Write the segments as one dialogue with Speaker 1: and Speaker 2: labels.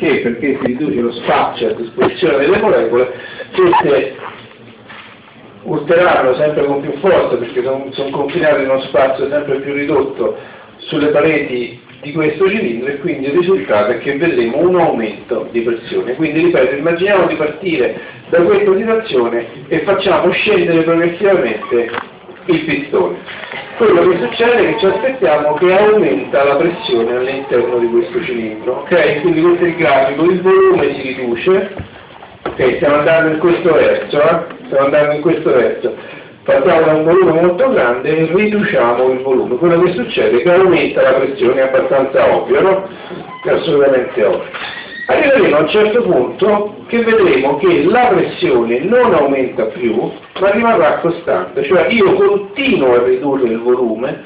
Speaker 1: perché? Perché si riduce lo spazio a disposizione delle molecole, queste urteranno sempre con più forza perché sono confinate in uno spazio sempre più ridotto sulle pareti di questo cilindro, e quindi il risultato è che vedremo un aumento di pressione. Quindi ripeto, immaginiamo di partire da questa situazione e facciamo scendere progressivamente il pistone. Quello che succede è che ci aspettiamo che aumenta la pressione all'interno di questo cilindro, ok? Quindi questo è il grafico, il volume si riduce, ok? Stiamo andando in questo verso, stiamo andando in questo verso. Partiamo da un volume molto grande e riduciamo il volume. Quello che succede è che aumenta la pressione, è abbastanza ovvio, no? È assolutamente ovvio. Arriveremo a un certo punto che vedremo che la pressione non aumenta più, ma rimarrà costante, cioè io continuo a ridurre il volume,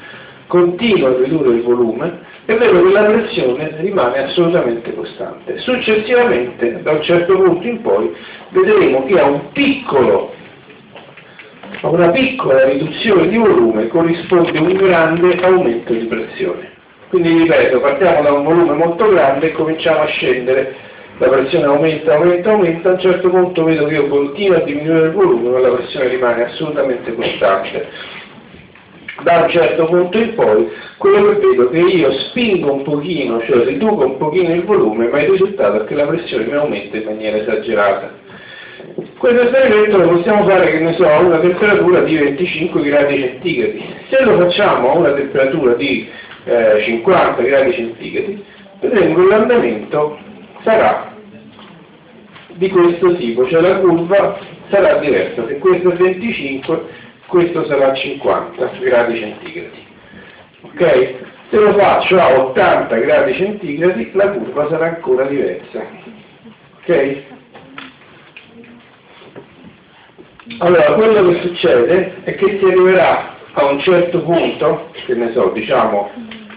Speaker 1: e vedo che la pressione rimane assolutamente costante. Successivamente, da un certo punto in poi, vedremo che a una piccola riduzione di volume corrisponde un grande aumento di pressione. Quindi ripeto, partiamo da un volume molto grande e cominciamo a scendere, la pressione aumenta, a un certo punto vedo che io continuo a diminuire il volume, ma la pressione rimane assolutamente costante. Da un certo punto in poi, quello che vedo è che io spingo un pochino, cioè riduco un pochino il volume, ma il risultato è che la pressione mi aumenta in maniera esagerata. Questo esperimento lo possiamo fare, che ne so, a una temperatura di 25 gradi centigradi. Se lo facciamo a una temperatura di 50 gradi centigradi, vedremo che l'andamento sarà di questo tipo, cioè la curva sarà diversa. Se questo è 25, questo sarà 50 gradi centigradi. Ok? Se lo faccio a 80 gradi centigradi, la curva sarà ancora diversa. Ok? Allora, quello che succede è che si arriverà a un certo punto, che ne so, diciamo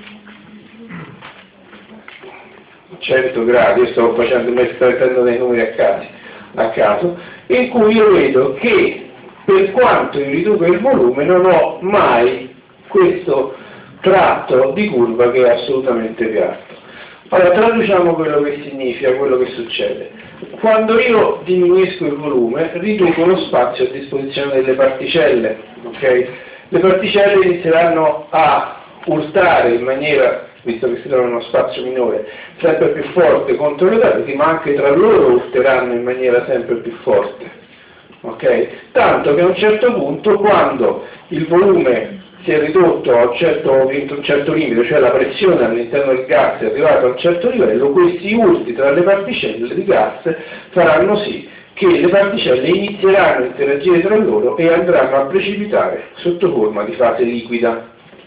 Speaker 1: 100 gradi, io sto mettendo dei numeri a caso, in cui io vedo che per quanto io riduca il volume non ho mai questo tratto di curva che è assolutamente piatto. Allora, traduciamo quello che significa, quello che succede. Quando io diminuisco il volume, riduco lo spazio a disposizione delle particelle, ok? Le particelle inizieranno a urtare in maniera, visto che si trovano in uno spazio minore, sempre più forte contro le pareti, ma anche tra loro urteranno in maniera sempre più forte, ok? Tanto che a un certo punto, quando il volume si è ridotto a un certo limite, cioè la pressione all'interno del gas è arrivata a un certo livello, questi urti tra le particelle di gas faranno sì che le particelle inizieranno a interagire tra loro e andranno a precipitare sotto forma di fase liquida.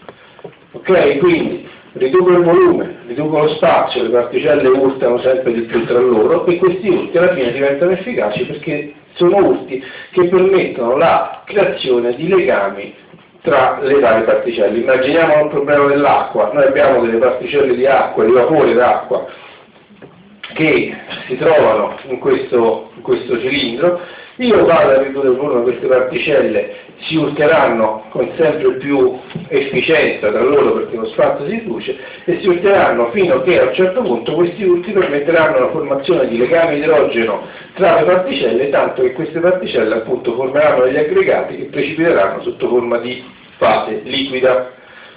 Speaker 1: Ok? Quindi riduco il volume, riduco lo spazio, le particelle urtano sempre di più tra loro e questi urti alla fine diventano efficaci perché sono urti che permettono la creazione di legami tra le varie particelle. Immaginiamo un problema dell'acqua, noi abbiamo delle particelle di acqua, di vapore d'acqua, che si trovano in questo cilindro, io vado a ridurre il volume, queste particelle si urteranno con sempre più efficienza tra loro perché lo spazio si riduce e si urteranno fino a che a un certo punto questi urti permetteranno la formazione di legami idrogeno tra le particelle, tanto che queste particelle appunto formeranno degli aggregati che precipiteranno sotto forma di fase liquida.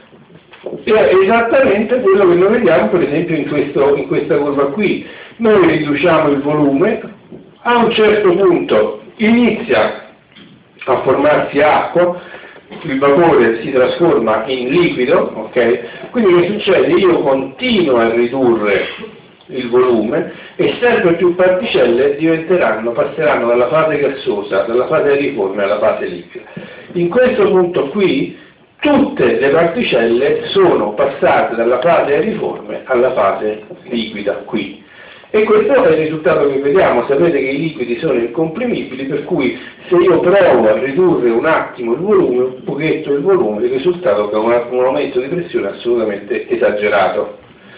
Speaker 1: È esattamente quello che noi vediamo per esempio in questa curva qui. Noi riduciamo il volume, a un certo punto inizia a formarsi acqua, il vapore si trasforma in liquido, ok? Quindi che succede? Io continuo a ridurre il volume e sempre più particelle passeranno dalla fase gassosa, dalla fase aeriforme alla fase liquida. In questo punto qui tutte le particelle sono passate dalla fase aeriforme alla fase liquida qui. E questo è il risultato che vediamo. Sapete che i liquidi sono incomprimibili, per cui se io provo a ridurre un attimo il volume, un pochetto il volume, il risultato è un aumento di pressione assolutamente esagerato.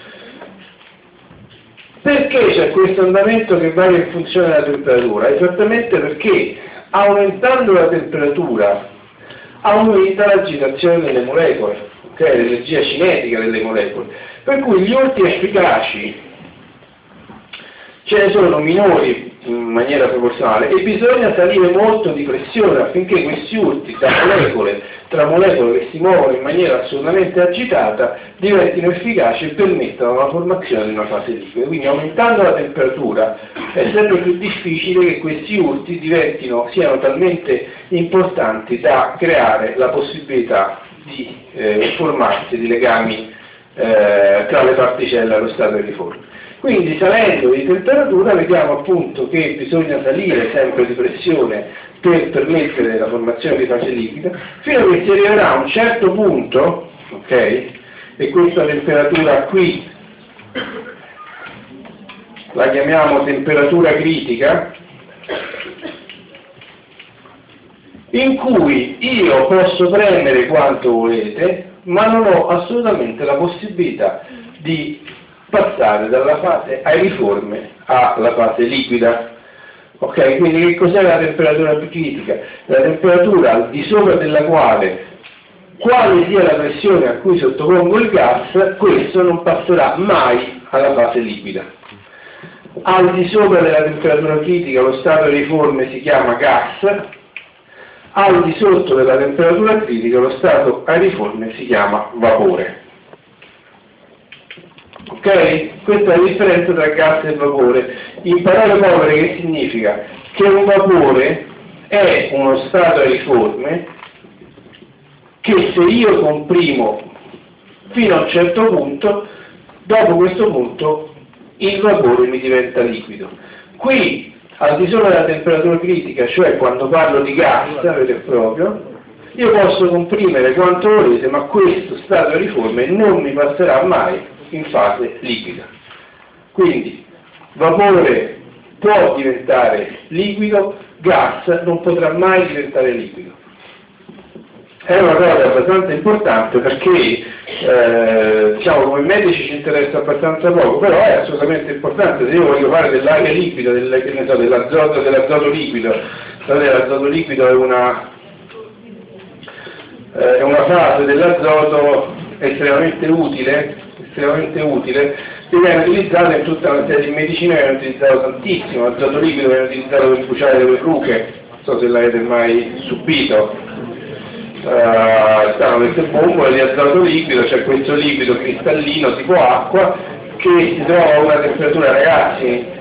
Speaker 1: Perché c'è questo andamento che varia in funzione della temperatura? Esattamente perché aumentando la temperatura aumenta l'agitazione delle molecole, okay? L'energia cinetica delle molecole, per cui gli urti efficaci ce ne sono minori in maniera proporzionale e bisogna salire molto di pressione affinché questi urti tra molecole che si muovono in maniera assolutamente agitata diventino efficaci e permettano la formazione di una fase liquida. Quindi aumentando la temperatura è sempre più difficile che questi urti siano talmente importanti da creare la possibilità di formarsi di legami tra le particelle allo stato uniforme. Quindi salendo di temperatura vediamo appunto che bisogna salire sempre di pressione per permettere la formazione di fase liquida, fino a che si arriverà a un certo punto, ok? E questa temperatura qui la chiamiamo temperatura critica, in cui io posso premere quanto volete, ma non ho assolutamente la possibilità di passare dalla fase aeriforme alla fase liquida. Ok? Quindi che cos'è la temperatura critica? La temperatura al di sopra della quale, quale sia la pressione a cui sottopongo il gas, questo non passerà mai alla fase liquida. Al di sopra della temperatura critica lo stato aeriforme si chiama gas, al di sotto della temperatura critica lo stato aeriforme si chiama vapore. Ok? Questa è la differenza tra gas e vapore. In parole povere che significa? Che un vapore è uno stato aeriforme che se io comprimo fino a un certo punto, dopo questo punto il vapore mi diventa liquido. Qui, al di sopra della temperatura critica, cioè quando parlo di gas vero e proprio, io posso comprimere quanto volete, ma questo stato aeriforme non mi passerà mai in fase liquida. Quindi vapore può diventare liquido, gas non potrà mai diventare liquido. È una cosa abbastanza importante perché diciamo come medici ci interessa abbastanza poco, però è assolutamente importante. Se io voglio fare dell'aria liquida, dell'azoto liquido, l'azoto liquido è una fase dell'azoto estremamente utile, che viene utilizzato in tutta una serie di medicine, viene utilizzato tantissimo. L'azoto liquido viene utilizzato per bruciare le verruche, non so se l'avete mai subito. Stanno queste bombole di azoto liquido, c'è questo liquido cristallino tipo acqua che si trova a una temperatura, ragazzi.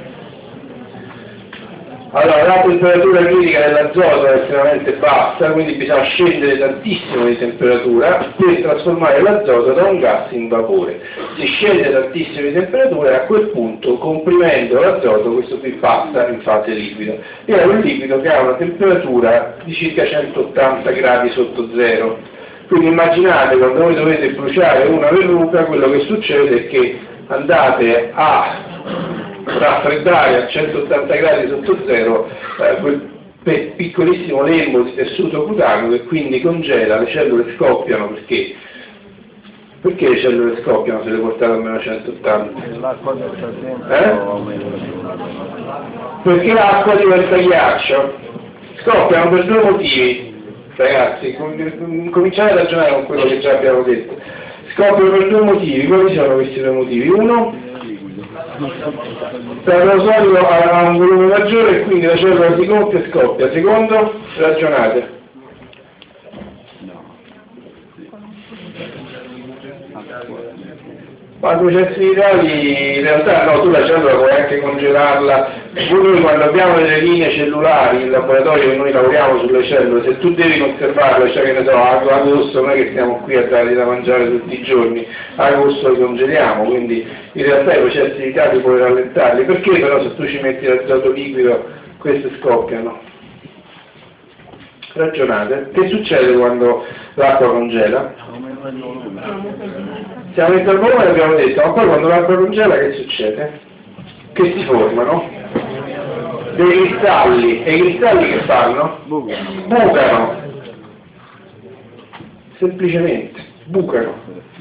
Speaker 1: Allora, la temperatura critica dell'azoto è estremamente bassa, quindi bisogna scendere tantissimo di temperatura per trasformare l'azoto da un gas in vapore. Si scende tantissimo di temperatura e a quel punto, comprimendo l'azoto, questo qui passa in fase liquida. E è un liquido che ha una temperatura di circa 180 gradi sotto zero. Quindi immaginate, quando voi dovete bruciare una verruca, quello che succede è che andate a raffreddare a 180 gradi sotto zero quel piccolissimo lembo di tessuto cutaneo che quindi congela, le cellule scoppiano. Perché le cellule scoppiano se le portate a meno 180?
Speaker 2: L'acqua che sta dentro
Speaker 1: Perché l'acqua diventa ghiaccio. Scoppiano per due motivi, ragazzi, cominciate a ragionare con quello che già abbiamo detto. Scoppiano per due motivi. Quali sono questi due motivi? Uno, per lo solido ha un volume maggiore e quindi la cellula si gonfia e scoppia. Secondo, ragionate. Ma i processi vitali in realtà no, tu la cellula puoi anche congelarla. Noi quando abbiamo delle linee cellulari in laboratorio, noi lavoriamo sulle cellule, se tu devi conservarle, cioè che ne so, agosto non è che stiamo qui a dargli da mangiare tutti i giorni, agosto li congeliamo, quindi in realtà i processi vitali puoi rallentarli. Perché però se tu ci metti l'azoto liquido queste scoppiano? Ragionate, che succede quando l'acqua congela? Se aumenta il volume l'abbiamo detto, ma poi quando l'acqua congela che succede? Che si formano dei cristalli, e i cristalli che fanno? Bucano. Semplicemente, bucano.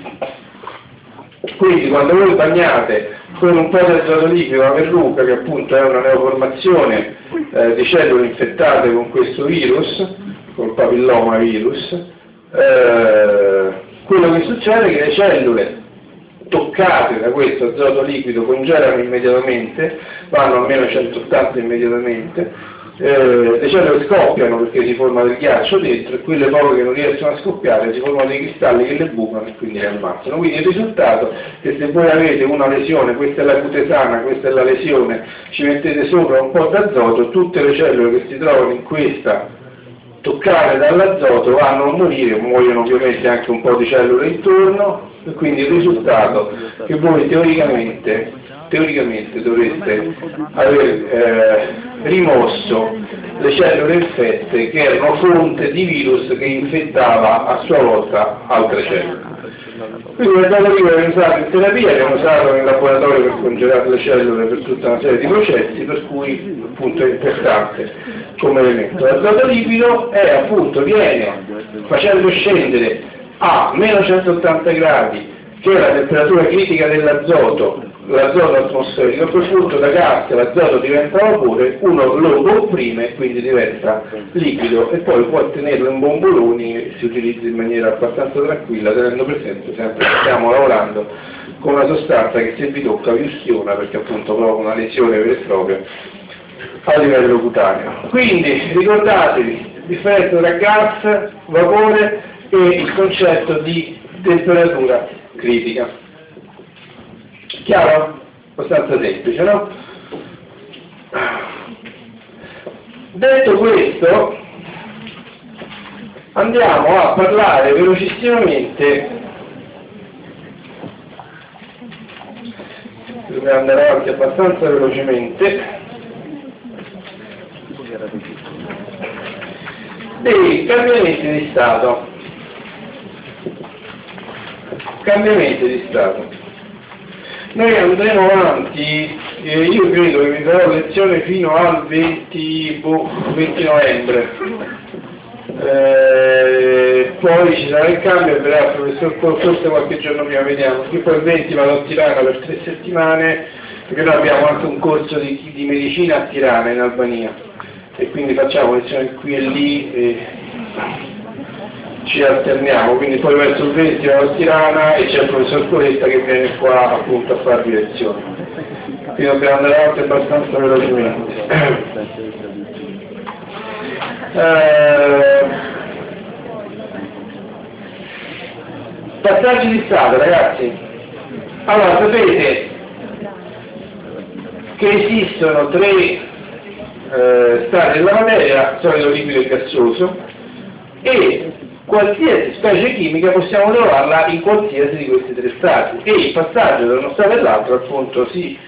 Speaker 1: Quindi quando voi bagnate con un po' di azoto liquido una verruca, che appunto è una neoformazione di cellule infettate con questo virus, col papillomavirus, quello che succede è che le cellule toccate da questo azoto liquido congelano immediatamente, vanno a meno 180 immediatamente, le cellule scoppiano perché si forma del ghiaccio dentro e quelle poche che non riescono a scoppiare si formano dei cristalli che le bucano e quindi le ammazzano. Quindi il risultato è che se voi avete una lesione, questa è la cute sana, questa è la lesione, ci mettete sopra un po' d'azoto, tutte le cellule che si trovano in questa toccate dall'azoto vanno a morire, muoiono ovviamente anche un po' di cellule intorno e quindi il risultato è che voi teoricamente dovreste aver rimosso le cellule infette che erano fonte di virus che infettava a sua volta altre cellule. Quindi l'azoto liquido viene usato in terapia, viene usato nel laboratorio per congelare le cellule per tutta una serie di processi, per cui appunto è importante come elemento. L'azoto liquido viene facendo scendere a meno 180 gradi, che è la temperatura critica dell'azoto, l'azoto atmosferico, a quel punto da gas l'azoto diventa vapore, uno lo comprime e quindi diventa liquido e poi può tenerlo in bomboloni e si utilizza in maniera abbastanza tranquilla, tenendo presente sempre che stiamo lavorando con una sostanza che se vi tocca vi ustiona perché appunto provoca una lesione vera e propria a livello cutaneo. Quindi ricordatevi la differenza tra gas, vapore e il concetto di temperatura critica. Chiaro? Abbastanza semplice, no? Detto questo, andiamo a parlare velocissimamente, dobbiamo andare avanti abbastanza velocemente, dei cambiamenti di stato. Cambiamenti di stato. Noi andremo avanti, io credo che vi darò lezione fino al 20 novembre, poi ci sarà il cambio e verrà il professor forse qualche giorno prima, vediamo, che poi il 20 vado a Tirana per 3 settimane, perché noi abbiamo anche un corso di medicina a Tirana in Albania, e quindi facciamo lezioni qui e lì, e ci alterniamo, quindi poi verso il 20 vado a Tirana e c'è il professor Coletta che viene qua appunto a farvi lezioni. Quindi dobbiamo andare avanti abbastanza velocemente. Passaggi di stato, ragazzi. Allora, sapete che esistono 3 stati della materia, solido, liquido e gassoso, e qualsiasi specie chimica possiamo trovarla in qualsiasi di questi 3 stati, e il passaggio da uno stato all'altro appunto si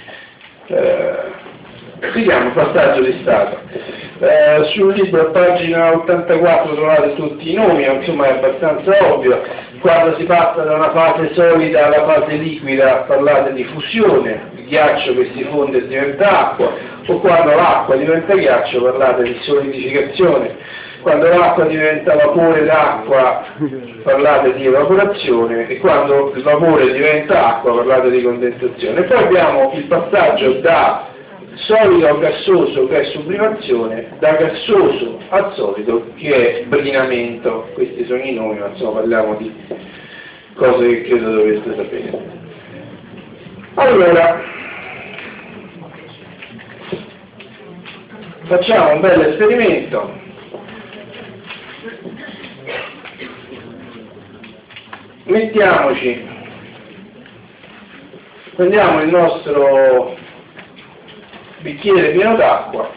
Speaker 1: chiama passaggio di stato. Sul libro a pagina 84 trovate tutti i nomi, insomma è abbastanza ovvio. Quando si passa da una fase solida alla fase liquida parlate di fusione, il ghiaccio che si fonde e diventa acqua, o quando l'acqua diventa ghiaccio parlate di solidificazione. Quando l'acqua diventa vapore d'acqua parlate di evaporazione, e quando il vapore diventa acqua parlate di condensazione. E poi abbiamo il passaggio da solido a gassoso, che è sublimazione, da gassoso a solido, che è brinamento. Questi sono i nomi, ma insomma parliamo di cose che credo dovreste sapere. Allora, facciamo un bel esperimento. Mettiamoci, prendiamo il nostro bicchiere pieno d'acqua,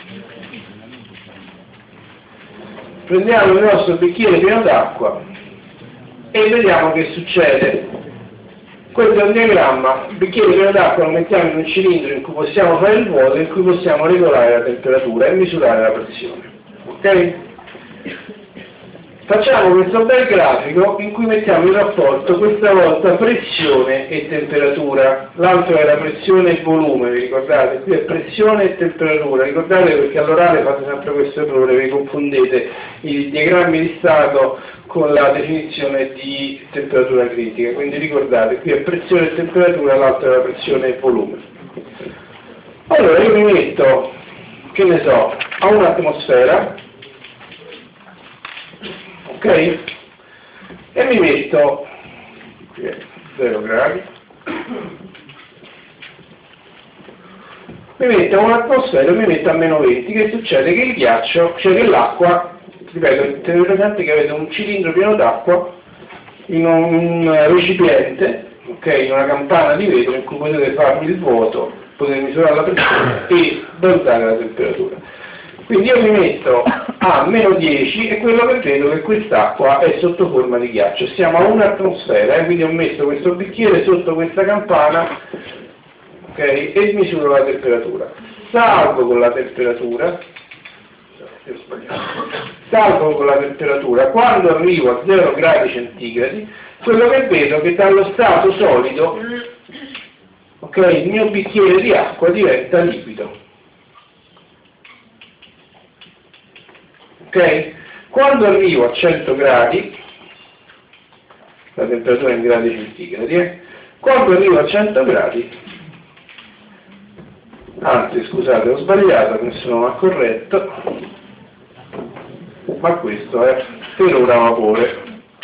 Speaker 1: e vediamo che succede. Questo è un diagramma, il bicchiere pieno d'acqua lo mettiamo in un cilindro in cui possiamo fare il vuoto, in cui possiamo regolare la temperatura e misurare la pressione. Ok? Facciamo questo bel grafico in cui mettiamo in rapporto questa volta pressione e temperatura. L'altro era pressione e volume, vi ricordate? Qui è pressione e temperatura. Ricordate, perché all'orale fate sempre questo errore, vi confondete i diagrammi di stato con la definizione di temperatura critica. Quindi ricordate, qui è pressione e temperatura, l'altro era pressione e volume. Allora io mi metto, che ne so, a un'atmosfera, ok? E mi metto, qui è 0 gradi, mi metto a un'atmosfera e mi metto a meno 20, che succede? Che il ghiaccio, cioè che l'acqua, ripeto, tenete presente che avete un cilindro pieno d'acqua in un recipiente, ok, in una campana di vetro in cui potete farvi il vuoto, potete misurare la pressione e valutare la temperatura. Quindi io mi metto a meno 10 e quello che vedo è che quest'acqua è sotto forma di ghiaccio. Siamo a un'atmosfera, quindi ho messo questo bicchiere sotto questa campana, ok, e misuro la temperatura. Salgo con la temperatura, quando arrivo a 0 gradi centigradi, quello che vedo è che dallo stato solido, ok, il mio bicchiere di acqua diventa liquido. Ok? Quando arrivo a 100 gradi, la temperatura è in gradi centigradi, quando arrivo a 100 gradi, anzi scusate ho sbagliato, nessuno mi ha corretto, ma questo è per ora vapore.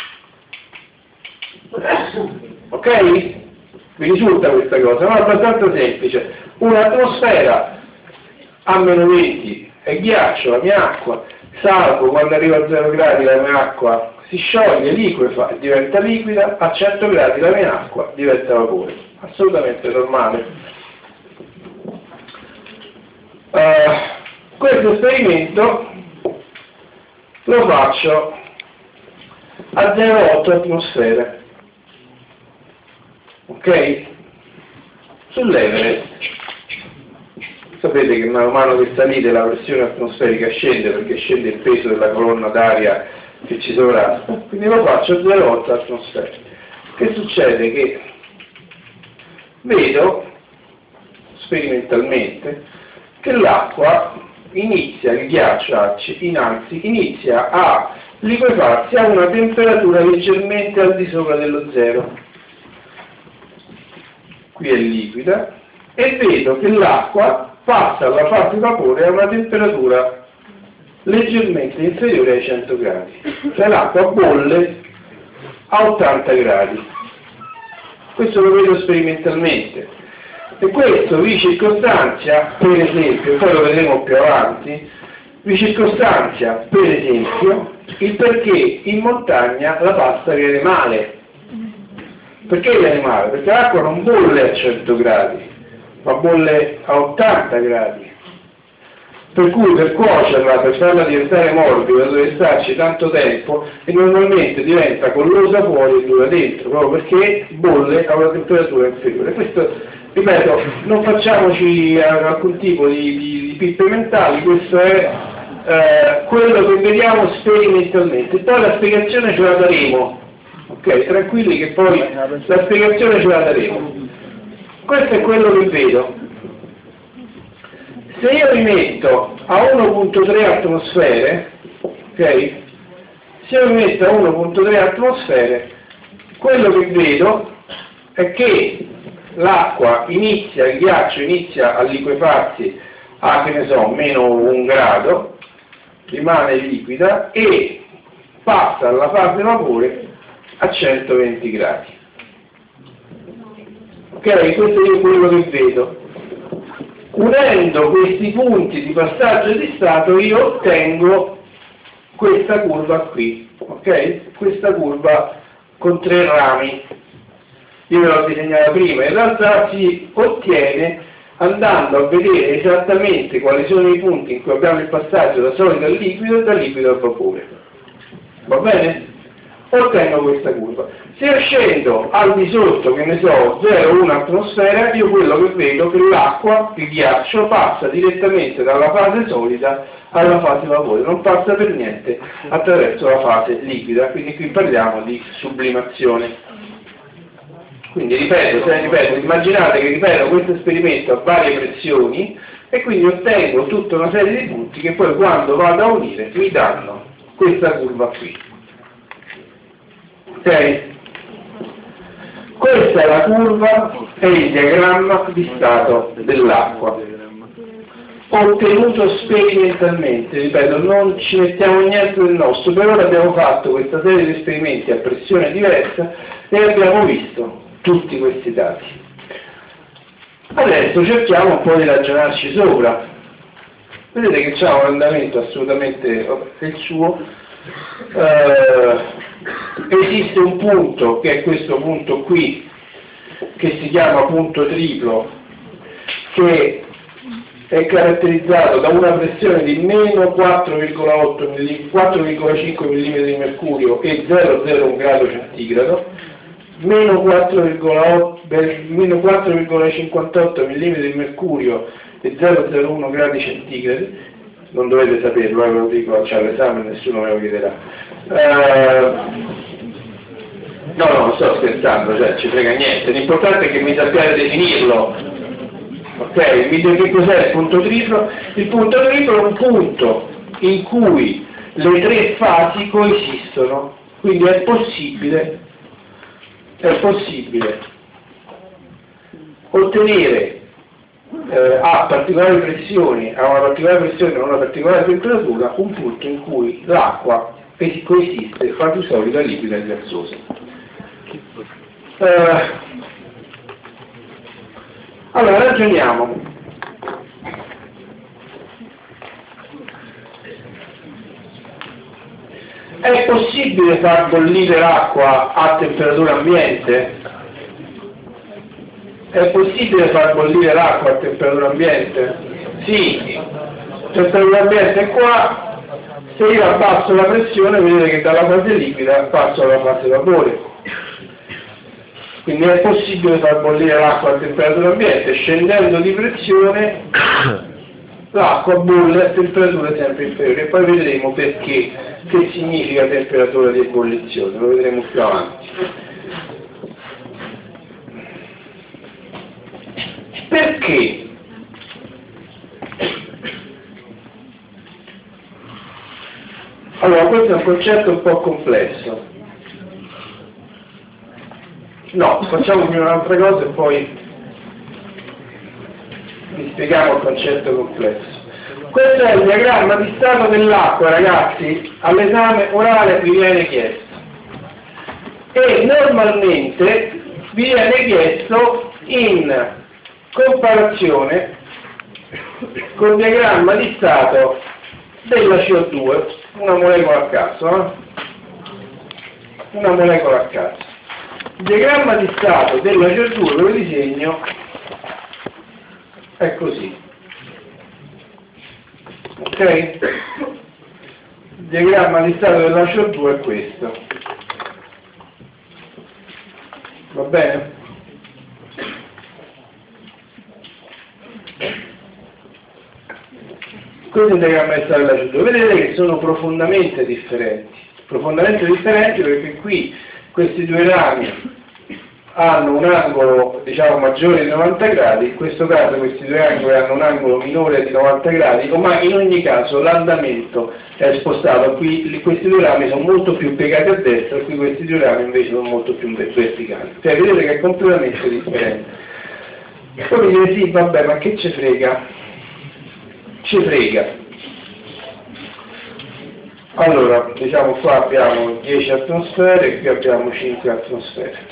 Speaker 1: Ok? Vi risulta questa cosa? No, è abbastanza semplice. Un'atmosfera a meno 20 è ghiaccio, la mia acqua, salgo, quando arrivo a 0 gradi la mia acqua si scioglie, liquefa e diventa liquida, a 100 gradi la mia acqua diventa vapore. Assolutamente normale. Questo esperimento lo faccio a 0,8 atmosfere. Ok? Sull'Everest. Sapete che man mano che salite la pressione atmosferica scende perché scende il peso della colonna d'aria che ci sovrasta, quindi lo faccio a 0,8 atmosfere. Che succede? Che vedo sperimentalmente che l'acqua inizia, il ghiaccio inizia a liquefarsi a una temperatura leggermente al di sopra dello zero. Qui è liquida e vedo che l'acqua passa alla fase vapore a una temperatura leggermente inferiore ai 100 gradi, cioè l'acqua bolle a 80 gradi. Questo lo vedo sperimentalmente e questo vi circostanzia, per esempio, poi lo vedremo più avanti, vi circostanzia per esempio il perché in montagna la pasta viene male. Perché viene male? Perché l'acqua non bolle a 100 gradi, ma bolle a 80 gradi. Per cui per cuocerla, per farla diventare morbida, deve starci tanto tempo e normalmente diventa collosa fuori e dura dentro, proprio perché bolle a una temperatura inferiore. Questo, ripeto, non facciamoci alcun tipo di pippe mentali, questo è quello che vediamo sperimentalmente. Poi la spiegazione ce la daremo. Ok, tranquilli che poi la spiegazione ce la daremo. Questo è quello che vedo. Se io mi metto a 1.3 atmosfere, ok? Se io mi metto a 1.3 atmosfere, quello che vedo è che l'acqua inizia, il ghiaccio inizia a liquefarsi a, che ne so, meno 1 grado, rimane liquida e passa alla fase vapore a 120 gradi. Ok? Questo è quello che vedo. Unendo questi punti di passaggio di stato io ottengo questa curva qui, ok? Questa curva con 3 rami. Io ve l'ho disegnata prima, in realtà si ottiene andando a vedere esattamente quali sono i punti in cui abbiamo il passaggio da solido al liquido e da liquido al vapore. Va bene? Ottengo questa curva. Se io scendo al di sotto, che ne so, 0,1 atmosfera, io quello che vedo è che l'acqua, il ghiaccio, passa direttamente dalla fase solida alla fase vapore, non passa per niente attraverso la fase liquida, quindi qui parliamo di sublimazione. Quindi ripeto, immaginate che ripeto questo esperimento a varie pressioni e quindi ottengo tutta una serie di punti che poi quando vado a unire mi danno questa curva qui. Ok? Questa è la curva e il diagramma di stato dell'acqua, ottenuto sperimentalmente, ripeto, non ci mettiamo niente del nostro, per ora abbiamo fatto questa serie di esperimenti a pressione diversa e abbiamo visto tutti questi dati. Adesso cerchiamo un po' di ragionarci sopra. Vedete che c'è un andamento assolutamente il suo. Esiste un punto, che è questo punto qui, che si chiama punto triplo, che è caratterizzato da una pressione di meno 4,5 mm di mercurio e 0,01 grado centigrado, meno 4,58 mm di mercurio e 0,01 gradi centigradi. Non dovete saperlo, ve lo dico, c'è l'esame, nessuno me lo chiederà. No, non sto scherzando, cioè ci frega niente, l'importante è che mi sappiate definirlo. Ok, che cos'è il punto triplo? Il punto triplo è un punto in cui le tre fasi coesistono, quindi è possibile ottenere a particolari pressioni, a una particolare pressione, a una particolare temperatura, un punto in cui l'acqua coesiste fra più solida, liquida e gassosa. Allora ragioniamo. È possibile far bollire l'acqua a temperatura ambiente? È possibile far bollire l'acqua a temperatura ambiente? Sì. Temperatura ambiente è qua. Se io abbasso la pressione, vedete che dalla fase liquida passo alla fase vapore. Quindi è possibile far bollire l'acqua a temperatura ambiente. Scendendo di pressione, l'acqua bolle a temperature sempre inferiori. E poi vedremo perché, che significa temperatura di ebollizione. Lo vedremo più avanti. Perché? Allora, questo è un concetto un po' complesso. No, facciamo prima un'altra cosa e poi vi spieghiamo il concetto complesso. Questo è il diagramma di stato dell'acqua, ragazzi, all'esame orale vi viene chiesto. E normalmente vi viene chiesto in comparazione col diagramma di stato della CO2, una molecola a caso, una molecola a caso. Il diagramma di stato della CO2 ve lo disegno, è così, ok? Il diagramma di stato della CO2 è questo, va bene? Questo è il diagramma di stato della CO2, vedete che sono profondamente differenti perché qui questi due rami hanno un angolo, diciamo, maggiore di 90 gradi, in questo caso questi due angoli hanno un angolo minore di 90 gradi, ma in ogni caso l'andamento è spostato, qui questi due rami sono molto più piegati a destra, qui questi due rami invece sono molto più verticali, cioè vedete che è completamente differente. Poi mi dite sì, vabbè, ma che ci frega? Ci frega. Allora, diciamo qua abbiamo 10 atmosfere e qui abbiamo 5 atmosfere.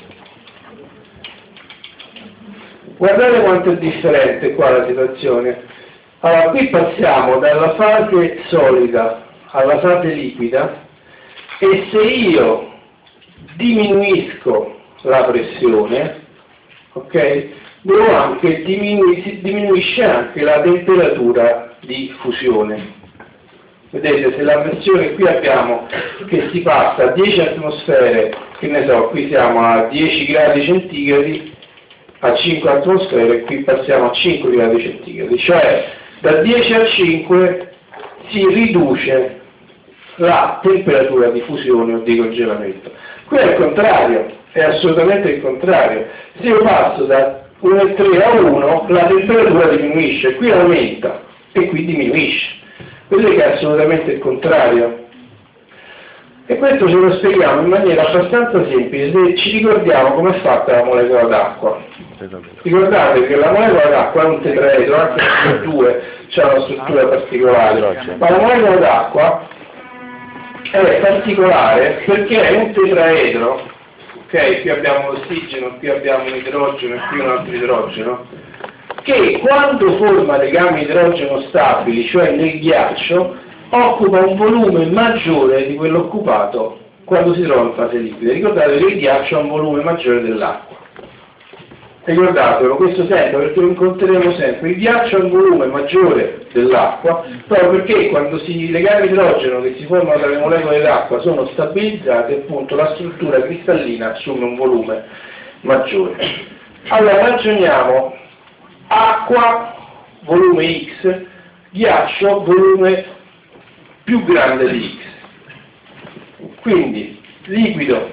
Speaker 1: Guardate quanto è differente qua la situazione. Allora, qui passiamo dalla fase solida alla fase liquida e se io diminuisco la pressione, ok, devo anche diminuisce anche la temperatura di fusione. Vedete, se la pressione qui abbiamo che si passa a 10 atmosfere, che ne so, qui siamo a 10 gradi centigradi, a 5 atmosfere, qui passiamo a 5 gradi centigradi, cioè da 10 a 5 si riduce la temperatura di fusione o di congelamento. Qui è il contrario, è assolutamente il contrario. Se io passo da 1,3 a 1, la temperatura diminuisce, qui aumenta e qui diminuisce. Vedete che è assolutamente il contrario. E questo ce lo spieghiamo in maniera abbastanza semplice se ci ricordiamo come è fatta la molecola d'acqua. Ricordate che la molecola d'acqua è un tetraedro, anche se due c'è una struttura particolare, ma la molecola d'acqua è particolare perché è un tetraedro, ok? Qui abbiamo l'ossigeno, qui abbiamo un idrogeno e qui un altro idrogeno. che quando forma legami idrogeno stabili, cioè nel ghiaccio, occupa un volume maggiore di quello occupato quando si trova in fase liquida. Ricordate che il ghiaccio ha un volume maggiore dell'acqua. Ricordatelo, questo sempre, perché lo incontreremo sempre. Il ghiaccio ha un volume maggiore dell'acqua, proprio perché quando i legami idrogeno che si formano tra le molecole d'acqua sono stabilizzati, appunto la struttura cristallina assume un volume maggiore. Allora ragioniamo: acqua, volume X, ghiaccio, volume più grande di X. Quindi, liquido,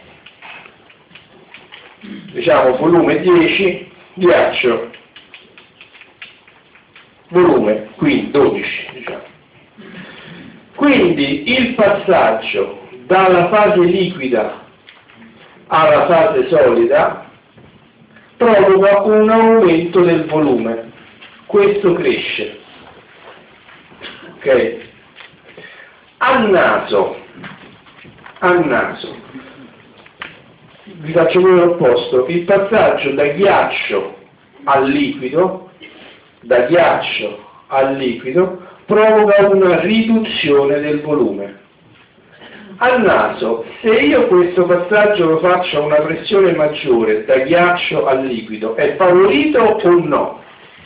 Speaker 1: diciamo volume 10, ghiaccio, volume qui 12, diciamo. Quindi il passaggio dalla fase liquida alla fase solida provoca un aumento del volume, questo cresce, ok? Al naso, vi faccio quello opposto, il passaggio da ghiaccio al liquido provoca una riduzione del volume. Al naso, se io questo passaggio lo faccio a una pressione maggiore da ghiaccio al liquido, è favorito o no?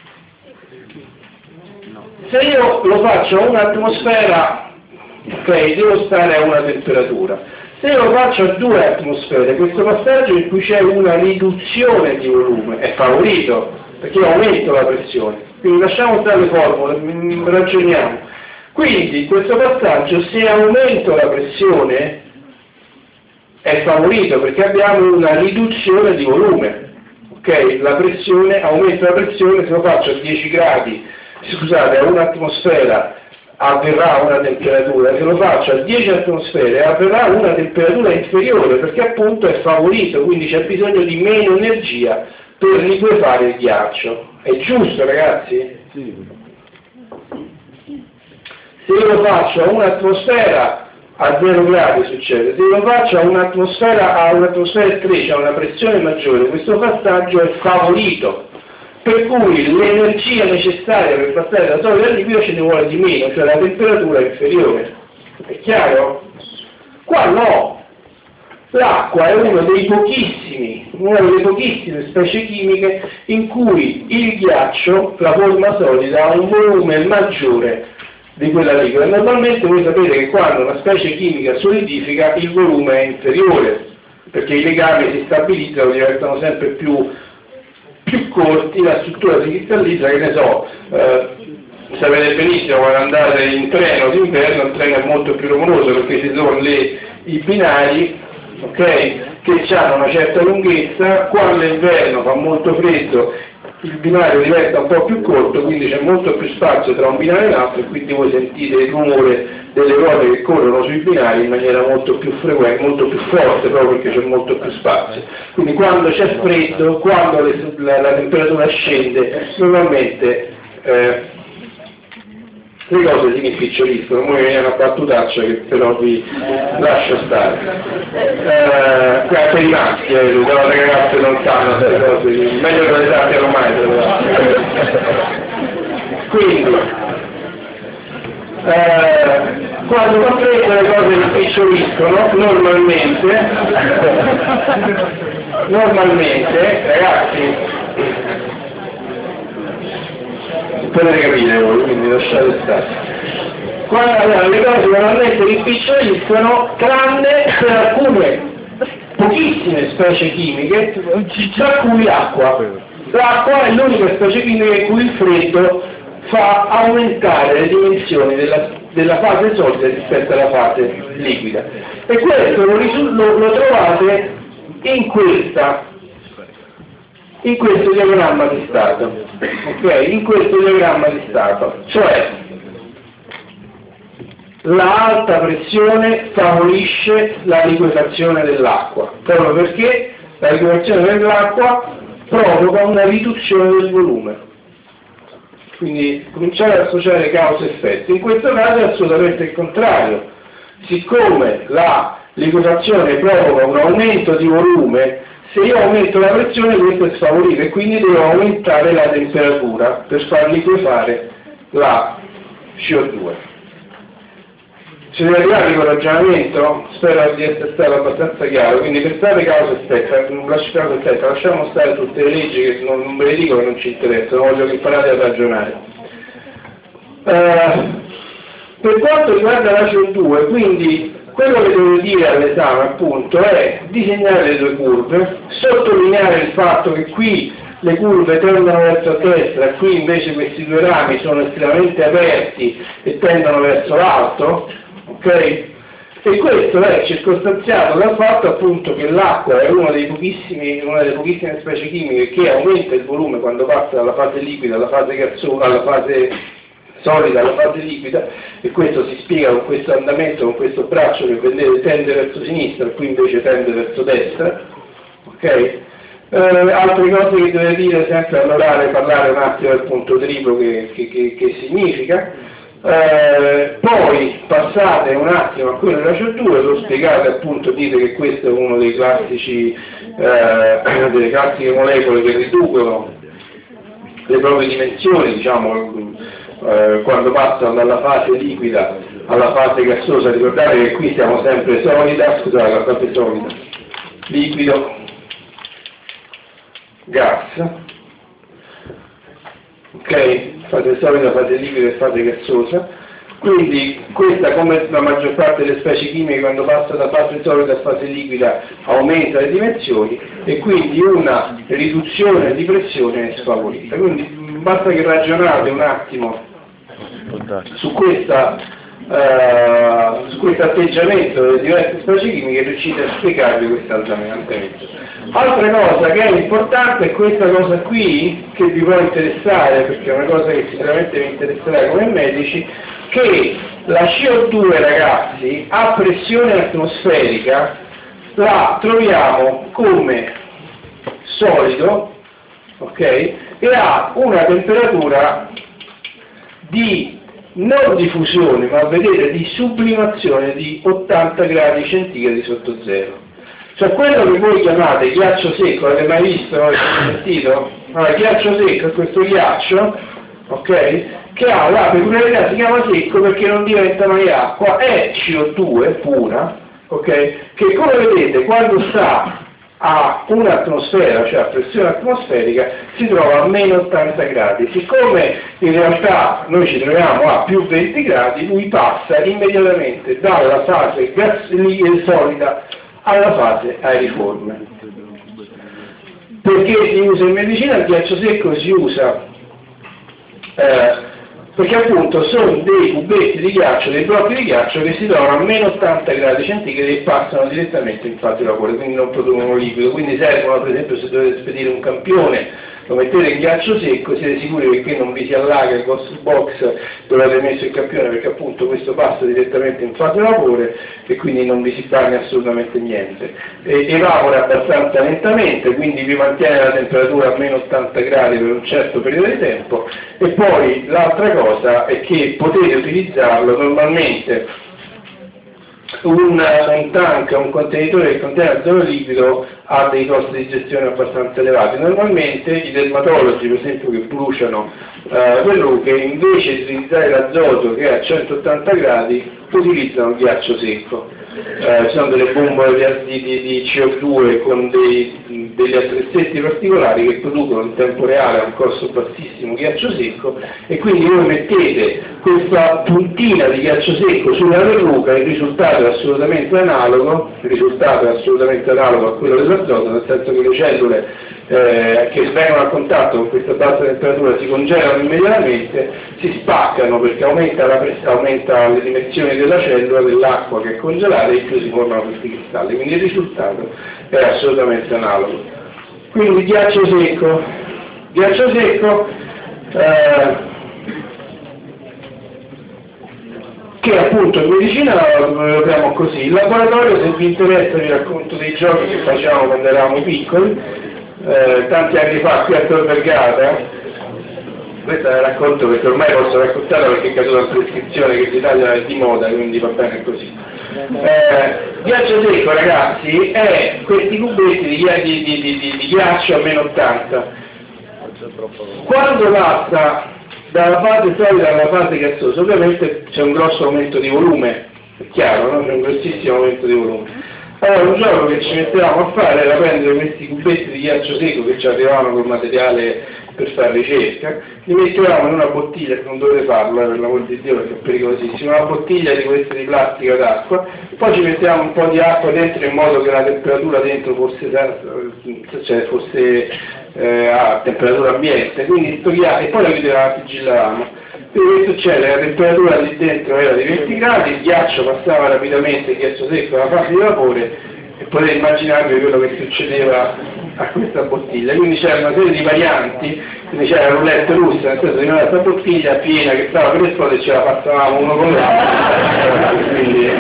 Speaker 1: Se io lo faccio a un'atmosfera, ok, devo stare a una temperatura. Se lo faccio a 2 atmosfere, questo passaggio in cui c'è una riduzione di volume è favorito, perché io aumento la pressione. Quindi lasciamo stare le formule, ragioniamo. Quindi questo passaggio, se aumento la pressione, è favorito, perché abbiamo una riduzione di volume. Ok? La pressione, aumento la pressione, se lo faccio a 10 gradi, scusate, a un'atmosfera, avverrà una temperatura, se lo faccio a 10 atmosfere avverrà una temperatura inferiore, perché appunto è favorito, quindi c'è bisogno di meno energia per liquefare il ghiaccio. È giusto, ragazzi?
Speaker 2: Sì.
Speaker 1: Se io lo faccio a un'atmosfera a 0 gradi succede, se lo faccio a un'atmosfera estrecia, a una pressione maggiore, questo passaggio è favorito. Per cui l'energia necessaria per passare da solido al liquido ce ne vuole di meno, cioè la temperatura è inferiore. È chiaro? Qua no! L'acqua è una delle pochissime specie chimiche in cui il ghiaccio, la forma solida, ha un volume maggiore di quella liquida. Normalmente voi sapete che quando una specie chimica solidifica il volume è inferiore, perché i legami si stabilizzano, diventano sempre più corti, la struttura si cristallizza, che ne so, sapete benissimo quando andate in treno d'inverno, il treno è molto più rumoroso perché ci sono i binari, ok, che hanno una certa lunghezza, quando l'inverno fa molto freddo il binario diventa un po' più corto, quindi c'è molto più spazio tra un binario e l'altro e quindi voi sentite il rumore delle ruote che corrono sui binari in maniera molto più frequente, molto più forte, proprio perché c'è molto più spazio. Quindi quando c'è freddo, quando la temperatura scende, normalmente le cose si rimpiccioliscono. Ora viene una battutaccia che però vi lascio stare. Per i maschi, le ragazze non sanno queste cose, meglio che le sappiano mai. Quindi, quando fa freddo le cose rimpiccioliscono, normalmente, ragazzi, potete capire voi, quindi lasciate stare. Allora, le cose normalmente rimpiccioliscono, tranne per alcune pochissime specie chimiche, tra cui l'acqua. L'acqua è l'unica specie chimica in cui il freddo fa aumentare le dimensioni della fase solida rispetto alla fase liquida. E questo lo trovate in questo diagramma di stato, ok? In questo diagramma di stato, cioè la alta pressione favorisce la liquefazione dell'acqua, proprio perché la liquefazione dell'acqua provoca una riduzione del volume. Quindi cominciare ad associare causa e effetto. In questo caso è assolutamente il contrario. Siccome la liquefazione provoca un aumento di volume, se io aumento la pressione questo è sfavorito e quindi devo aumentare la temperatura per far liquefare la CO2. Siete arrivati con il ragionamento? Spero di essere stato abbastanza chiaro, quindi pensate causa effetto, lasciamo stare tutte le leggi che non ve le dico che non ci interessano, voglio che imparate a ragionare. Per quanto riguarda la CO2, quindi quello che devo dire all'esame appunto è disegnare le due curve, sottolineare il fatto che qui le curve tendono verso destra, qui invece questi due rami sono estremamente aperti e tendono verso l'alto, ok? E questo è circostanziato dal fatto appunto che l'acqua è una delle pochissime specie chimiche che aumenta il volume quando passa dalla fase liquida alla fase gassosa, alla fase solida alla fase liquida, e questo si spiega con questo andamento, con questo braccio che vedete tende verso sinistra e qui invece tende verso destra, ok? Altre cose che dovete dire sempre all'orale, parlare un attimo del punto triplo che significa, poi passate un attimo a quello della CO2, lo spiegate appunto, dite che questo è uno dei classici, delle classiche molecole che riducono le proprie dimensioni, diciamo, quando passano dalla fase liquida alla fase gassosa. Ricordate che qui siamo sempre solida, scusate, la fase solida, liquido, gas, ok? Fase solida, fase liquida e fase gassosa. Quindi questa, come la maggior parte delle specie chimiche, quando passa da fase solida a fase liquida aumenta le dimensioni e quindi una riduzione di pressione è sfavorita. Quindi basta che ragionate un attimo su questo atteggiamento delle diverse specie chimiche, riuscite a spiegarvi questo andamento. Altra cosa che è importante è questa cosa qui, che vi può interessare, perché è una cosa che sicuramente vi interesserà come medici, che la CO2, ragazzi, a pressione atmosferica la troviamo come solido, ok? E ha una temperatura di non di fusione, ma vedete di sublimazione di 80 gradi centigradi sotto zero. Cioè quello che voi chiamate ghiaccio secco, avete mai visto? Avete sentito? Allora, ghiaccio secco è questo ghiaccio, ok? Che ha la peculiarità, si chiama secco perché non diventa mai acqua, è CO2 pura, ok? Che come vedete quando sta a un'atmosfera, cioè a pressione atmosferica, si trova a meno 80 gradi. Siccome in realtà noi ci troviamo a più 20 gradi, lui passa immediatamente dalla fase solida alla fase aeriforme. Perché si usa in medicina il ghiaccio secco? Si usa perché appunto sono dei cubetti di ghiaccio, dei blocchi di ghiaccio che si trovano a meno 80 gradi centigradi e passano direttamente in fase vapore, quindi non producono liquido, quindi servono, per esempio, se dovete spedire un campione, lo mettete in ghiaccio secco, siete sicuri che non vi si allaga il vostro box dove avete messo il campione, perché appunto questo passa direttamente in fase vapore e quindi non vi si bagna assolutamente niente. Evapora abbastanza lentamente, quindi vi mantiene la temperatura a meno 80 gradi per un certo periodo di tempo, e poi l'altra cosa è che potete utilizzarlo normalmente. Un tank, un contenitore che contiene azoto liquido ha dei costi di gestione abbastanza elevati. Normalmente i dermatologi, per esempio, che bruciano verruche, invece di utilizzare l'azoto che è a 180 gradi, utilizzano il ghiaccio secco. Ci sono delle bombole di CO2 con degli attrezzetti particolari che producono in tempo reale a un costo bassissimo ghiaccio secco, e quindi voi mettete questa puntina di ghiaccio secco sulla verruca e il risultato è assolutamente analogo a quello dell'azoto, nel senso che le cellule che vengono a contatto con questa bassa temperatura si congelano immediatamente, si spaccano perché aumenta le dimensioni della cellula, dell'acqua che è congelata, e in più si formano questi cristalli, quindi il risultato è assolutamente analogo. Quindi ghiaccio secco che appunto in medicina lo troviamo così. In laboratorio, se vi interessa, vi racconto dei giochi che facevamo quando eravamo piccoli, tanti anni fa qui a Tor Vergata, questa la racconto perché ormai posso raccontarla perché è caduta in prescrizione, che l'Italia è di moda, quindi va bene così. Ghiaccio secco, ragazzi, è questi cubetti di ghiaccio a meno 80. Quando passa dalla fase solida alla fase gassosa, ovviamente c'è un grosso aumento di volume, è chiaro, no? C'è un grossissimo aumento di volume. Allora un giorno che ci mettevamo a fare era prendere questi cubetti di ghiaccio secco che ci arrivavano col materiale per fare ricerca, li mettevamo in una bottiglia, che non dovete farlo per l'amor di Dio perché è pericolosissimo, una bottiglia di queste di plastica d'acqua, poi ci mettevamo un po' di acqua dentro in modo che la temperatura dentro fosse a temperatura ambiente, quindi sto ghiaccio, e poi lo chiudevamo e sigillavamo. Quindi che succede? La temperatura lì dentro era di 20 gradi, il ghiaccio passava rapidamente, il ghiaccio secco alla fase di vapore, e potete immaginarvi quello che succedeva a questa bottiglia. Quindi c'era una serie di varianti, quindi c'era la roulette russa, nel senso di questa bottiglia piena che stava per esplodere e ce la passavamo uno con l'altro. Quindi,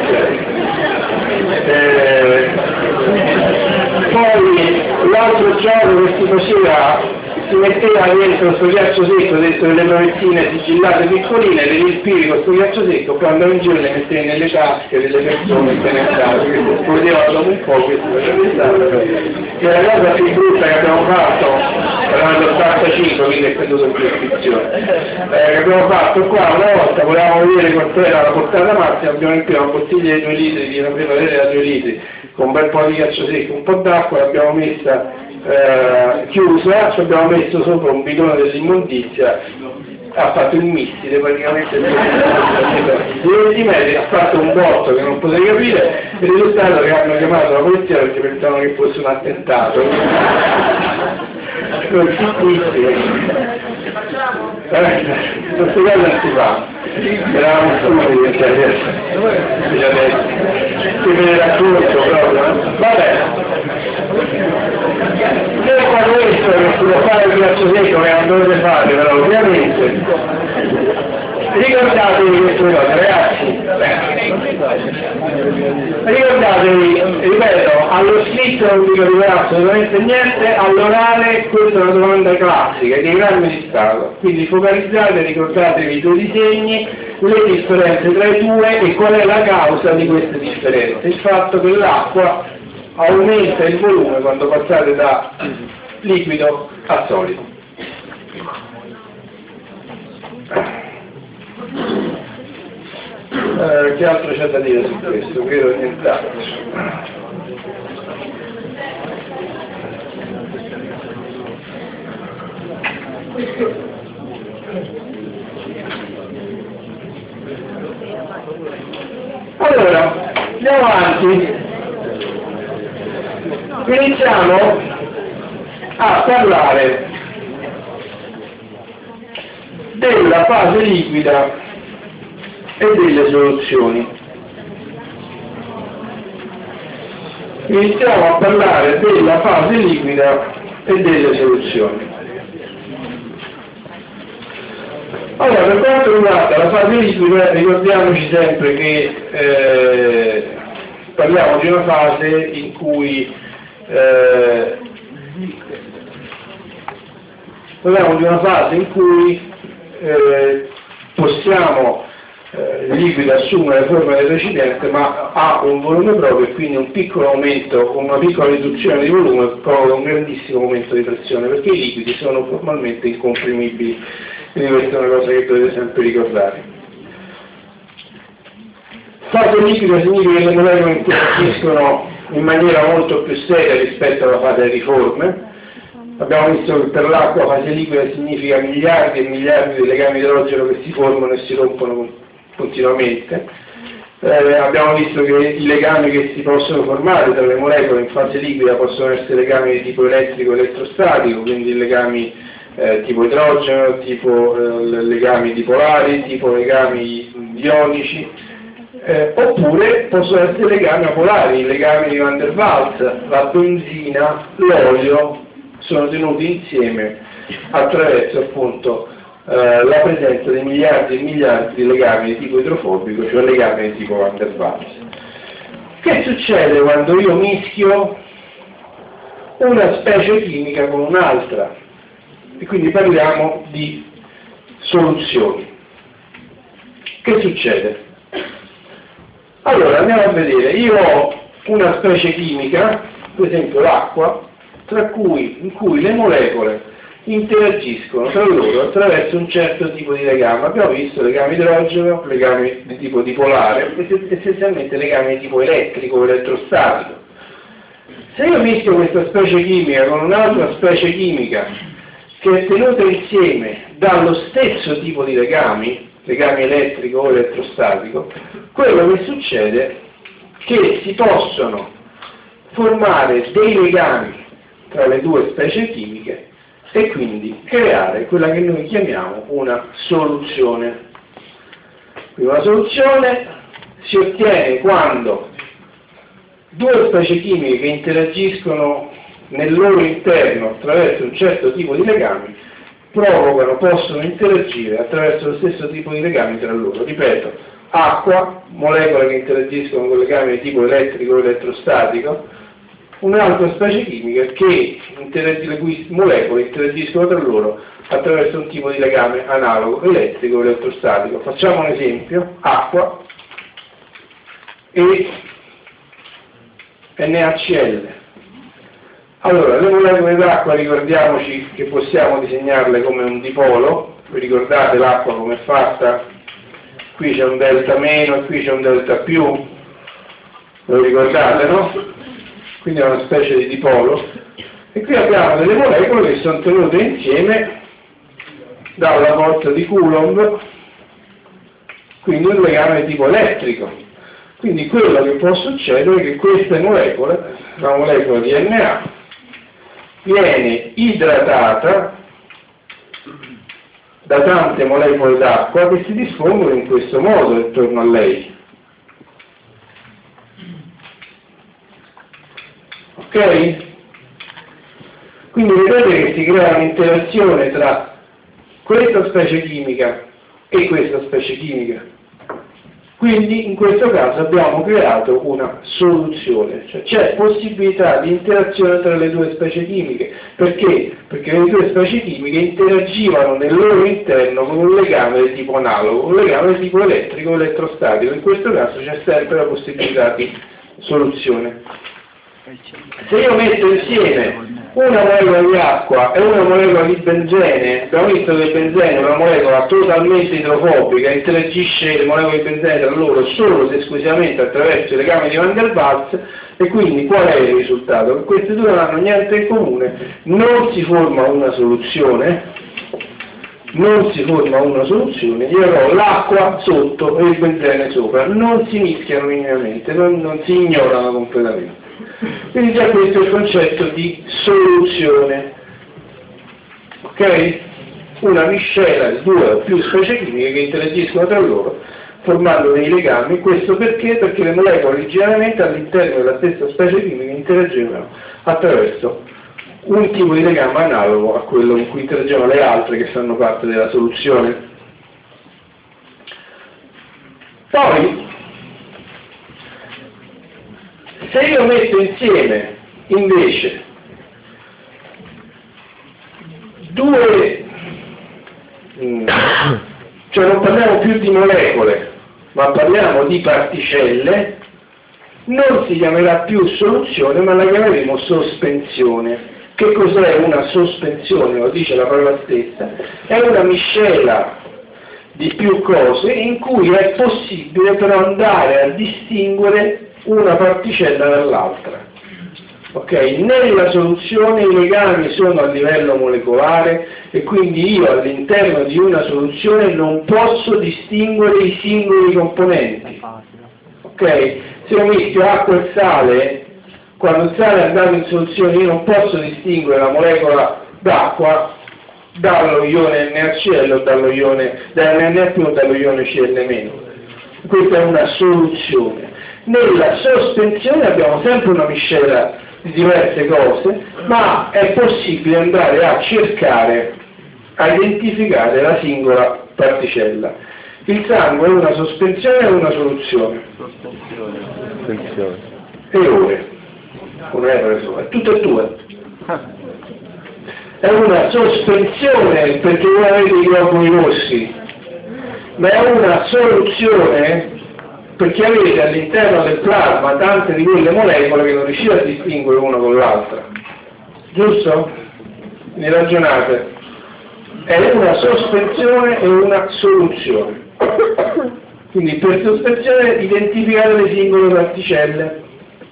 Speaker 1: poi l'altro gioco che si faceva, si metteva dentro questo ghiaccio secco, dentro delle provezzine sigillate piccoline, le riempivi con questo ghiaccio secco, poi andavo in giro e le mettevi nelle tasche delle persone e te ne andavi, questo esplodeva dopo un po', questo faceva pensare. E la cosa più brutta che abbiamo fatto, era l'85, quindi è caduto in prescrizione, che abbiamo fatto qua una volta, volevamo vedere quanto era la portata massima, abbiamo riempito una bottiglia di 2 litri, di una primavera da 2 litri, con un bel po' di ghiaccio secco, un po' d'acqua, l'abbiamo messa chiusa, ci abbiamo messo sopra un bidone dell'immondizia, ha fatto il missile praticamente di 20 metri, ha fatto un botto che non potete capire, il risultato è che hanno chiamato la polizia perché pensavano che fosse un attentato. Queste cose non si fa, eravamo stupidi, si vede racconto proprio, vabbè. Detto questo che si può fare il ghiaccio secco che non dovete fare, però ovviamente ricordatevi queste cose, ragazzi, ricordatevi, ripeto, allo scritto non vi capiterà assolutamente niente, all'orale questa è una domanda classica dei grandi di Stato, quindi focalizzate, ricordatevi i 2 disegni, le differenze tra i due e qual è la causa di queste differenze, il fatto che l'acqua aumenta il volume quando passate da liquido a solido. Che altro c'è da dire su questo? Credo nient'altro. Allora, andiamo avanti. Iniziamo a parlare della fase liquida e delle soluzioni. Iniziamo a parlare della fase liquida e delle soluzioni. Allora, per quanto riguarda la fase liquida, ricordiamoci sempre che parliamo di una fase in cui possiamo il liquido assumere la forma del recipiente, ma ha un volume proprio e quindi un piccolo aumento, una piccola riduzione di volume provoca un grandissimo aumento di pressione, perché i liquidi sono formalmente incomprimibili, quindi questa è una cosa che dovete sempre ricordare. Fase liquida significa che le molecole interagiscono in maniera molto più seria rispetto alla fase riforme. Abbiamo visto che per l'acqua fase liquida significa miliardi e miliardi di legami idrogeno che si formano e si rompono continuamente. Abbiamo visto che i legami che si possono formare tra le molecole in fase liquida possono essere legami di tipo elettrico-elettrostatico, quindi legami tipo idrogeno, tipo legami dipolari, tipo legami ionici, oppure possono essere legami apolari, legami di Van der Waals, la benzina, l'olio sono tenuti insieme attraverso appunto la presenza di miliardi e miliardi di legami di tipo idrofobico, cioè legami di tipo Van der Waals. Che succede quando io mischio una specie chimica con un'altra? E quindi parliamo di soluzioni. Che succede? Allora andiamo a vedere, io ho una specie chimica, per esempio l'acqua, in cui le molecole interagiscono tra loro attraverso un certo tipo di legame. Abbiamo visto legame idrogeno, legame di tipo dipolare, essenzialmente legame di tipo elettrico o elettrostatico. Se io mischio questa specie chimica con un'altra specie chimica che è tenuta insieme dallo stesso tipo di legame elettrico o elettrostatico, quello che succede è che si possono formare dei legami tra le due specie chimiche e quindi creare quella che noi chiamiamo una soluzione. Quindi una soluzione si ottiene quando due specie chimiche che interagiscono nel loro interno attraverso un certo tipo di legami possono interagire attraverso lo stesso tipo di legami tra loro. Ripeto, acqua, molecole che interagiscono con legami di tipo elettrico o elettrostatico, un'altra specie chimica le cui molecole interagiscono tra loro attraverso un tipo di legame analogo elettrico o elettrostatico. Facciamo un esempio: acqua e NaCl. Allora, le molecole d'acqua ricordiamoci che possiamo disegnarle come un dipolo. Vi ricordate l'acqua come è fatta? Qui c'è un delta meno e qui c'è un delta più, lo ricordate, no? Quindi è una specie di dipolo. E qui abbiamo delle molecole che sono tenute insieme dalla forza di Coulomb, quindi un legame tipo elettrico. Quindi quello che può succedere è che queste molecole, la molecola di Na, viene idratata da tante molecole d'acqua che si dispongono in questo modo intorno a lei. Ok? Quindi vedete che si crea un'interazione tra questa specie chimica e questa specie chimica. Quindi in questo caso abbiamo creato una soluzione, cioè c'è possibilità di interazione tra le due specie chimiche. Perché? Perché le due specie chimiche interagivano nel loro interno con un legame di tipo analogo, un legame di tipo elettrico o elettrostatico. In questo caso c'è sempre la possibilità di soluzione. Se io metto insieme una molecola di acqua e una molecola di benzene, abbiamo visto che il benzene è una molecola totalmente idrofobica, interagisce le molecole di benzene tra loro solo ed esclusivamente attraverso i legami di Van der Waals, e quindi qual è il risultato? Che queste due non hanno niente in comune, non si forma una soluzione, io avrò l'acqua sotto e il benzene sopra, non si mischiano minimamente, non si ignorano completamente. Quindi già questo è il concetto di soluzione, ok? Una miscela di due o più specie chimiche che interagiscono tra loro formando dei legami. Questo perché? Perché le molecole originariamente all'interno della stessa specie chimica interagivano attraverso un tipo di legame analogo a quello con cui interagivano le altre che fanno parte della soluzione. Poi, se io metto insieme invece due, cioè non parliamo più di molecole, ma parliamo di particelle, non si chiamerà più soluzione, ma la chiameremo sospensione. Che cos'è una sospensione? Lo dice la parola stessa, è una miscela di più cose in cui è possibile però andare a distinguere una particella dall'altra. Ok? Nella soluzione i legami sono a livello molecolare e quindi io all'interno di una soluzione non posso distinguere i singoli componenti. Ok? Se io mischio acqua e sale, quando il sale è andato in soluzione io non posso distinguere la molecola d'acqua dallo ione NaCl o dallo ione Na+ o dallo ione Cl-. Questa è una soluzione. Nella sospensione abbiamo sempre una miscela di diverse cose, ma è possibile andare a cercare, a identificare la singola particella. Il sangue è una sospensione o una soluzione?
Speaker 2: Sospensione.
Speaker 1: E ore. Non è preso, è tutte e due. è una sospensione perché voi avete i globuli rossi, ma è una soluzione perché avete all'interno del plasma tante di quelle molecole che non riuscite a distinguere una con l'altra. Giusto? Ne ragionate. È una sospensione e una soluzione. Quindi per sospensione identificare le singole particelle.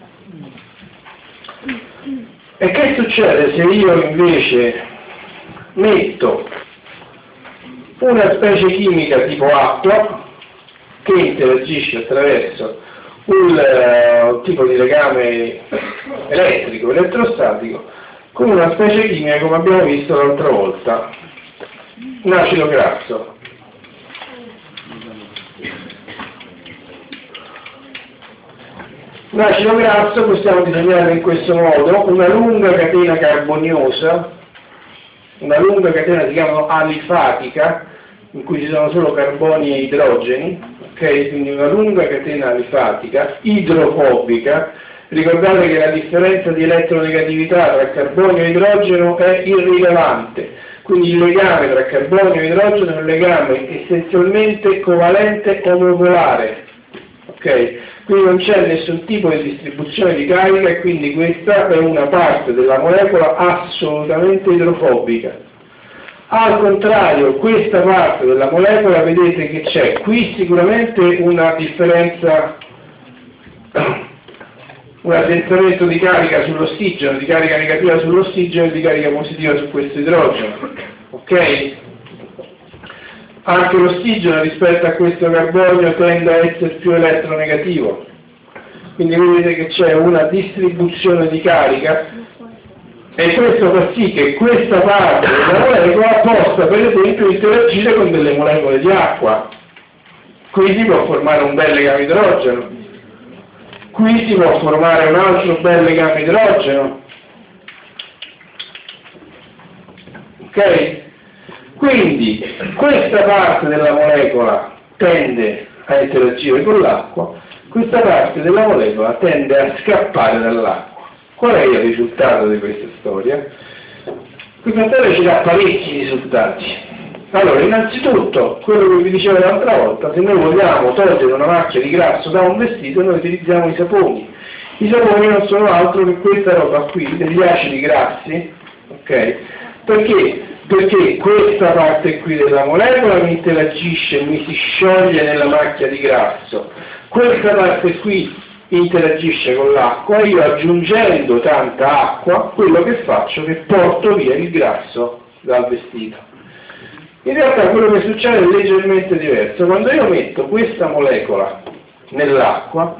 Speaker 1: E che succede se io invece metto una specie chimica tipo acqua che interagisce attraverso un tipo di legame elettrico, elettrostatico, con una specie chimica come abbiamo visto l'altra volta, un acido grasso. Un acido grasso possiamo disegnare in questo modo una lunga catena carboniosa, una lunga catena si chiama alifatica, in cui ci sono solo carboni e idrogeni, ok? Quindi una lunga catena alifatica, idrofobica. Ricordate che la differenza di elettronegatività tra carbonio e idrogeno è irrilevante, quindi il legame tra carbonio e idrogeno è un legame essenzialmente covalente omopolare, ok? Quindi non c'è nessun tipo di distribuzione di carica e quindi questa è una parte della molecola assolutamente idrofobica. Al contrario, questa parte della molecola vedete che c'è qui sicuramente una differenza, un addensamento di carica sull'ossigeno, di carica negativa sull'ossigeno e di carica positiva su questo idrogeno, ok? Anche l'ossigeno rispetto a questo carbonio tende a essere più eletronegativo, quindi vedete che c'è una distribuzione di carica e questo fa sì che questa parte della molecola possa per esempio interagire con delle molecole di acqua. Qui si può formare un bel legame idrogeno, qui si può formare un altro bel legame idrogeno, ok? Quindi questa parte della molecola tende a interagire con l'acqua, questa parte della molecola tende a scappare dall'acqua. Qual è il risultato di questa storia? Questa storia ci dà parecchi risultati. Allora, innanzitutto, quello che vi dicevo l'altra volta, se noi vogliamo togliere una macchia di grasso da un vestito, noi utilizziamo i saponi. I saponi non sono altro che questa roba qui, degli acidi grassi, ok? Perché? Perché questa parte qui della molecola mi interagisce, mi si scioglie nella macchia di grasso, questa parte qui interagisce con l'acqua e io aggiungendo tanta acqua, quello che faccio è che porto via il grasso dal vestito. In realtà quello che succede è leggermente diverso. Quando io metto questa molecola nell'acqua,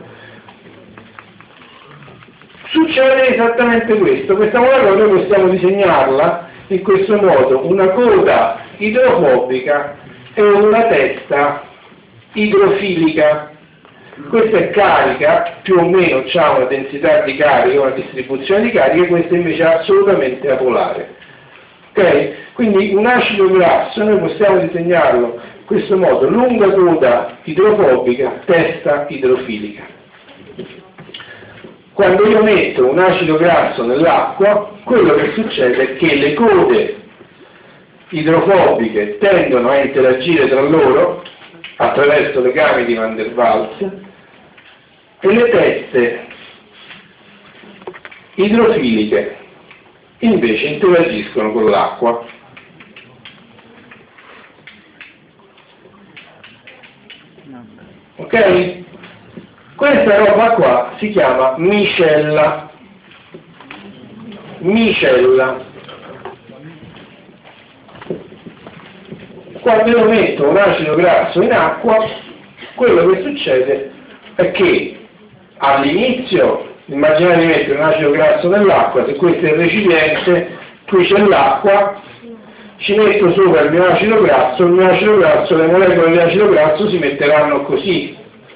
Speaker 1: succede esattamente questo. Questa molecola noi possiamo disegnarla in questo modo, una coda idrofobica e una testa idrofilica. Questa è carica, più o meno ha una densità di carica, una distribuzione di carica, questa invece è assolutamente apolare. Ok? Quindi un acido grasso noi possiamo disegnarlo in questo modo, lunga coda idrofobica, testa idrofilica. Quando io metto un acido grasso nell'acqua, quello che succede è che le code idrofobiche tendono a interagire tra loro attraverso legami di Van der Waals e le teste idrofiliche invece interagiscono con l'acqua. Ok? Questa roba qua si chiama miscela. Miscela. Quando io metto un acido grasso in acqua, quello che succede è che all'inizio, immaginate di mettere un acido grasso nell'acqua, se questo è il recipiente, qui c'è l'acqua, ci metto sopra il mio acido grasso, le molecole di acido grasso si metteranno così.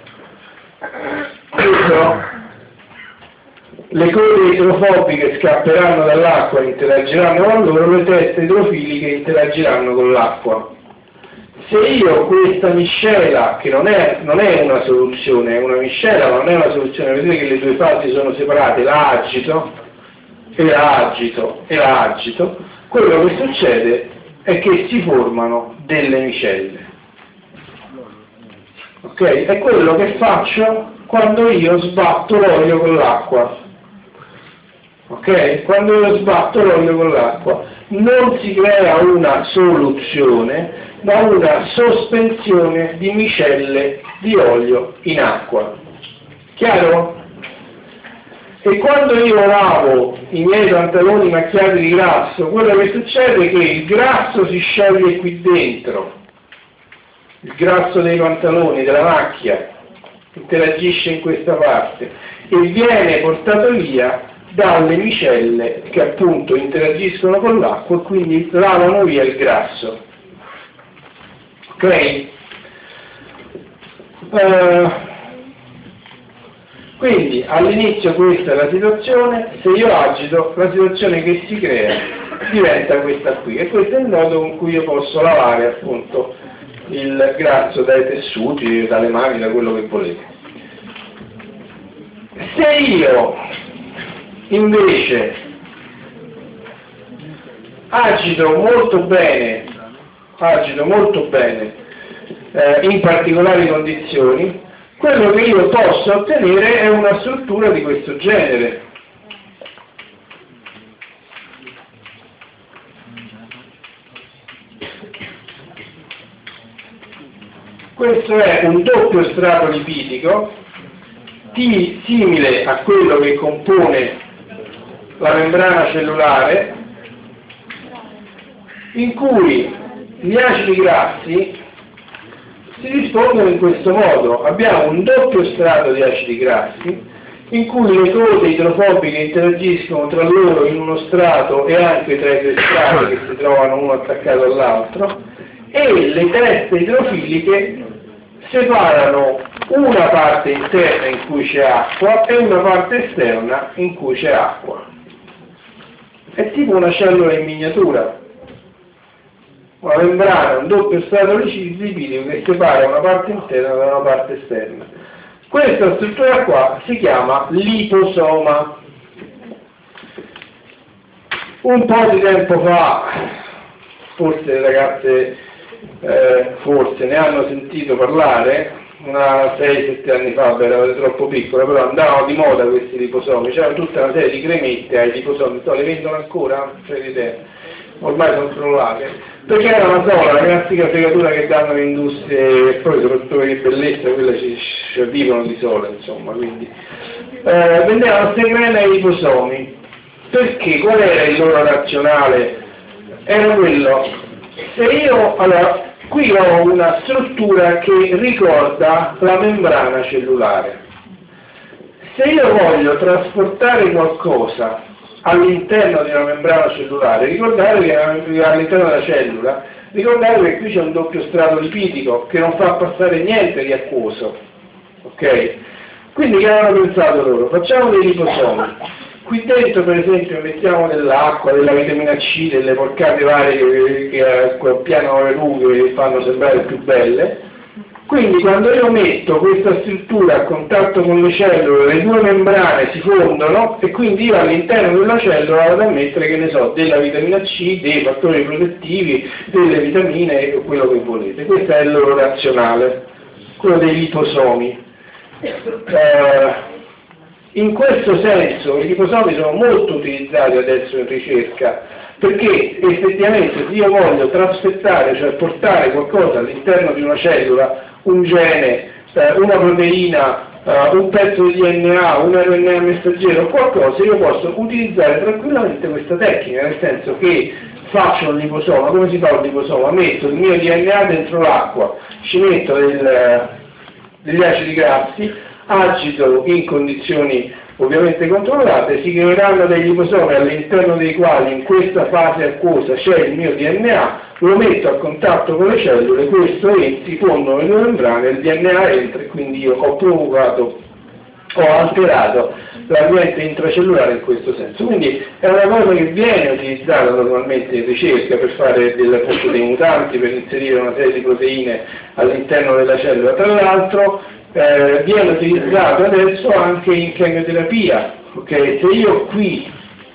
Speaker 1: Le code idrofobiche scapperanno dall'acqua e interagiranno con loro, le teste idrofiliche interagiranno con l'acqua. Se io questa miscela, che non è una soluzione, è una miscela, ma non è una soluzione, vedete che le due fasi sono separate, la agito, e la agito, e la agito, quello che succede è che si formano delle micelle. Ok? È quello che faccio quando io sbatto l'olio con l'acqua. Ok? Quando io sbatto l'olio con l'acqua non si crea una soluzione, ma una sospensione di micelle di olio in acqua. Chiaro? E quando io lavo i miei pantaloni macchiati di grasso, quello che succede è che il grasso si scioglie qui dentro, il grasso dei pantaloni, della macchia, interagisce in questa parte e viene portato via dalle micelle che appunto interagiscono con l'acqua e quindi lavano via il grasso. Ok? Quindi all'inizio questa è la situazione, se io agito la situazione che si crea diventa questa qui e questo è il modo con cui io posso lavare appunto il grasso dai tessuti, dalle mani, da quello che volete. Se io invece agito molto bene in particolari condizioni, quello che io posso ottenere è una struttura di questo genere. Questo è un doppio strato lipidico simile a quello che compone la membrana cellulare, in cui gli acidi grassi si dispongono in questo modo. Abbiamo un doppio strato di acidi grassi in cui le code idrofobiche interagiscono tra loro in uno strato e anche tra i due strati che si trovano uno attaccato all'altro, e le teste idrofiliche separano una parte interna in cui c'è acqua e una parte esterna in cui c'è acqua. È tipo una cellula in miniatura, una membrana, un doppio strato lipidico che separa una parte interna da una parte esterna. Questa struttura qua si chiama liposoma. Un po' di tempo fa, forse le ragazze forse ne hanno sentito parlare, 6-7 anni fa, eravate troppo piccole, però andavano di moda questi liposomi, c'era tutta una serie di cremette ai liposomi, le vendono ancora? Ormai sono crollate, perché era una sola, la classica fregatura che danno le industrie, e poi soprattutto per bellezza, quella ci vivono di sole, insomma, quindi vendevano queste creme ai liposomi. Perché? Qual era il loro razionale? Era quello, se io, allora, qui ho una struttura che ricorda la membrana cellulare. Se io voglio trasportare qualcosa all'interno di una membrana cellulare, ricordate che all'interno della cellula, ricordate che qui c'è un doppio strato lipidico che non fa passare niente di acquoso. Ok? Quindi che avevano pensato loro? Facciamo dei liposomi. Qui dentro per esempio mettiamo dell'acqua, della vitamina C, delle porcate varie che pianano le rughe e fanno sembrare più belle. Quindi quando io metto questa struttura a contatto con le cellule, le due membrane si fondono e quindi io all'interno della cellula vado a mettere, che ne so, della vitamina C, dei fattori protettivi, delle vitamine e quello che volete. Questo è il loro razionale, quello dei liposomi. In questo senso i liposomi sono molto utilizzati adesso in ricerca, perché effettivamente se io voglio trasfettare, cioè portare qualcosa all'interno di una cellula, un gene, una proteina, un pezzo di DNA, un RNA messaggero, qualcosa, io posso utilizzare tranquillamente questa tecnica, nel senso che faccio un liposoma. Come si fa un liposoma? Metto il mio DNA dentro l'acqua, ci metto degli acidi grassi, agito in condizioni ovviamente controllate, si creeranno dei liposomi all'interno dei quali in questa fase acquosa c'è il mio DNA, lo metto a contatto con le cellule, questo si fondono le due membrane, il DNA entra e quindi io ho alterato l'ambiente intracellulare in questo senso. Quindi è una cosa che viene utilizzata normalmente in ricerca per fare appunto dei mutanti, per inserire una serie di proteine all'interno della cellula. Tra l'altro viene utilizzato adesso anche in chemioterapia, okay? Se io qui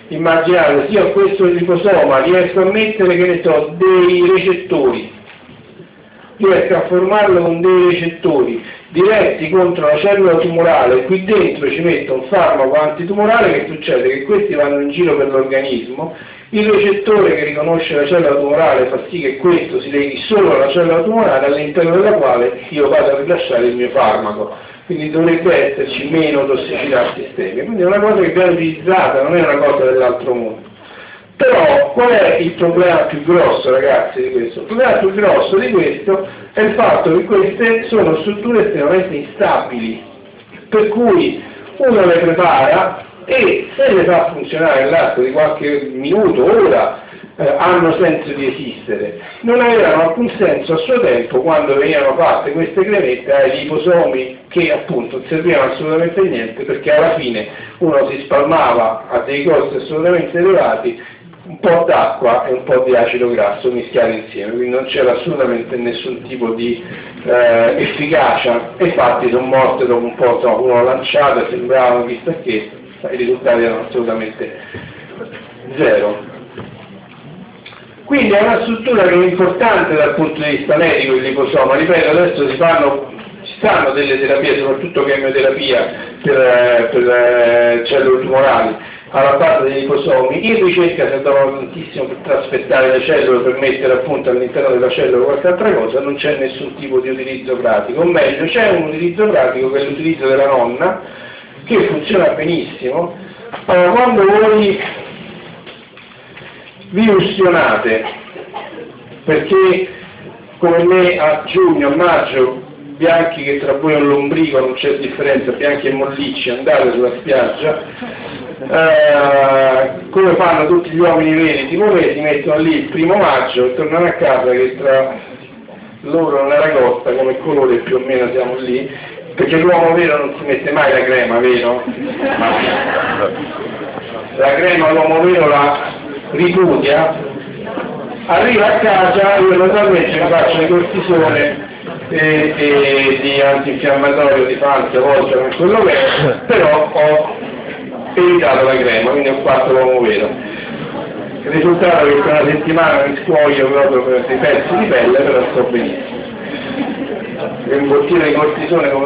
Speaker 1: immaginate, se io a questo liposoma riesco a mettere, che ne so, dei recettori, riesco a formarlo con dei recettori diretti contro la cellula tumorale, qui dentro ci metto un farmaco antitumorale, che succede? Che questi vanno in giro per l'organismo, il recettore che riconosce la cellula tumorale fa sì che questo si leghi solo alla cellula tumorale all'interno della quale io vado a rilasciare il mio farmaco, quindi dovrebbe esserci meno tossicità al sistema, quindi è una cosa che viene utilizzata, non è una cosa dell'altro mondo. Però qual è il problema più grosso, ragazzi, di questo? Il problema più grosso di questo è il fatto che queste sono strutture estremamente instabili, per cui uno le prepara e se le fa funzionare nell'arco di qualche minuto, ora, hanno senso di esistere. Non avevano alcun senso a suo tempo quando venivano fatte queste cremette ai liposomi che appunto non servivano assolutamente a niente, perché alla fine uno si spalmava a dei costi assolutamente elevati un po' d'acqua e un po' di acido grasso mischiati insieme, quindi non c'era assolutamente nessun tipo di efficacia, e infatti sono morte dopo un po', uno lanciate, sembravano chissà che, i risultati erano assolutamente zero. Quindi è una struttura che è importante dal punto di vista medico il liposoma, ripeto, adesso ci stanno delle terapie, soprattutto chemioterapia per cellule tumorali alla base dei liposomi. In ricerca si andavano tantissimo per trasfettare le cellule, per mettere appunto all'interno della cellula qualche altra cosa, non c'è nessun tipo di utilizzo pratico, o meglio c'è un utilizzo pratico che è l'utilizzo della nonna, che funziona benissimo. Allora, quando voi vi ustionate, perché come me a giugno, a maggio, bianchi che tra voi è un lombrico, non c'è differenza, bianchi e mollicci, andate sulla spiaggia, come fanno tutti gli uomini veri, tipo me, si mettono lì il 1° maggio e tornano a casa che tra loro è una ragosta, come colore più o meno siamo lì, perché l'uomo vero non si mette mai la crema, vero? La crema l'uomo vero la ripudia, arriva a casa, io naturalmente mi faccio le cortisone e di antinfiammatorio, di fanzia, volta, per quello che è, però ho evitato la crema, quindi ho fatto l'uomo vero. Il risultato è che per una settimana mi scuoio proprio per dei pezzi di pelle, però sto benissimo. Un bottino di cortisone